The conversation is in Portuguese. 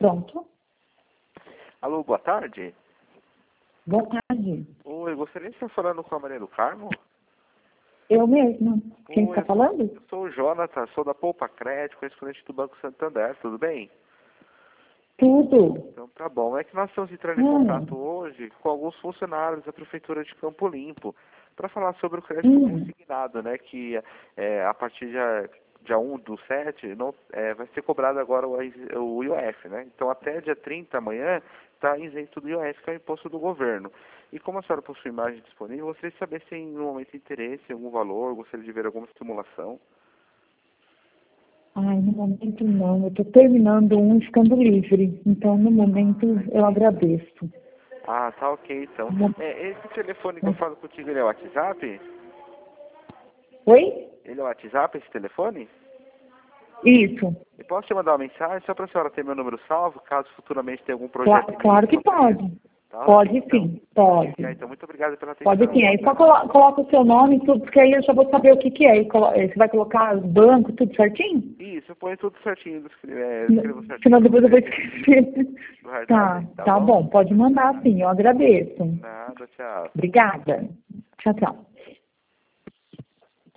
Pronto. Alô, boa tarde. Boa tarde. Oi, gostaria de estar falando com a Maria do Carmo? Eu mesma. Quem Oi, está falando? eu sou o Jonathan, sou da Poupa Crédito, correspondente do Banco Santander, tudo bem? Tudo. Então tá bom. É que nós estamos entrando em contato hoje com alguns funcionários da Prefeitura de Campo Limpo para falar sobre o crédito consignado, né? Que a partir dia 1/7 não, vai ser cobrado agora o IOF, né? Então até dia 30 amanhã está isento do IOF, que é o imposto do governo. E como a senhora possui imagem disponível, gostaria de saber se tem no momento interesse em algum valor, gostaria de ver alguma estimulação. Ai, no momento não. Eu estou terminando um ficando livre. Então, no momento, eu agradeço. Ah, tá ok, então. Esse telefone que eu falo contigo, ele é o WhatsApp? Oi? Ele é o WhatsApp, esse telefone? Isso. Eu posso te mandar uma mensagem só para a senhora ter meu número salvo, caso futuramente tenha algum projeto? Claro que pode. Tá, Pode ok, então. sim, pode. Então, muito obrigado pela atenção. Pode sim. Aí só coloca o seu nome e tudo, porque aí eu já vou saber o que é. Você vai colocar banco, tudo certinho? Isso, eu ponho tudo certinho, escrevo certinho. Senão depois eu vou esquecer. Tá bom? bom, pode mandar sim, eu agradeço. Nada, tchau. Obrigada. Tchau, tchau.